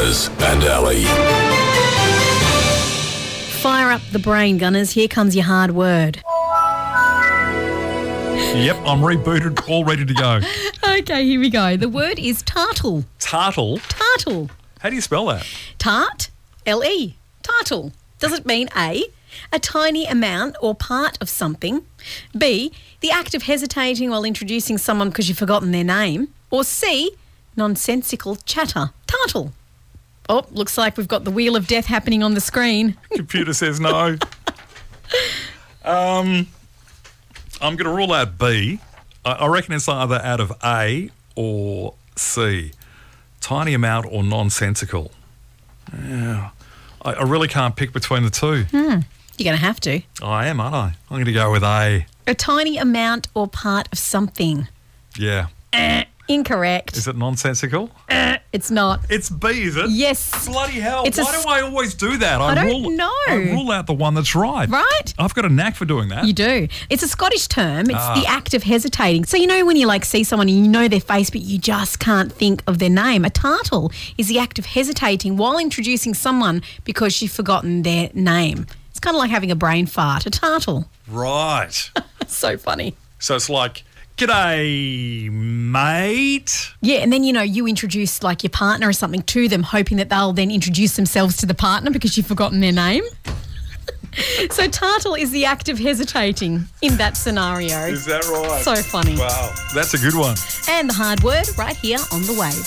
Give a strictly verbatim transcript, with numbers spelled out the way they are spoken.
Gunners and Alley. Fire up the brain, Gunners. Here comes your hard word. Yep, I'm rebooted, all ready to go. Okay, here we go. The word is tartle. Tartle? Tartle. How do you spell that? Tart, L E. Tartle. Does it mean A, a tiny amount or part of something, B, the act of hesitating while introducing someone because you've forgotten their name, or C, nonsensical chatter? Tartle. Oh, looks like we've got the wheel of death happening on the screen. Computer says no. um, I'm going to rule out B. I, I reckon it's either out of A or C. Tiny amount or nonsensical. Yeah. I, I really can't pick between the two. Hmm. You're going to have to. I am, aren't I? I'm going to go with A. A tiny amount or part of something. Yeah. Uh, incorrect. Is it nonsensical? Uh, it's not. It's B, is it? Yes. Bloody hell. It's Why a, do I always do that? I, I don't rule, know. I rule out the one that's right. Right? I've got a knack for doing that. You do. It's a Scottish term. It's Ah. the act of hesitating. So, you know, when you like see someone and you know their face, but you just can't think of their name. A tartle is the act of hesitating while introducing someone because you've forgotten their name. It's kind of like having a brain fart. A tartle. Right. So funny. So it's like, g'day, mate. Yeah, and then, you know, you introduce like your partner or something to them, hoping that they'll then introduce themselves to the partner because you've forgotten their name. So tartle is the act of hesitating in that scenario. Is that right? So funny. Wow, that's a good one. And the hard word right here on The Wave.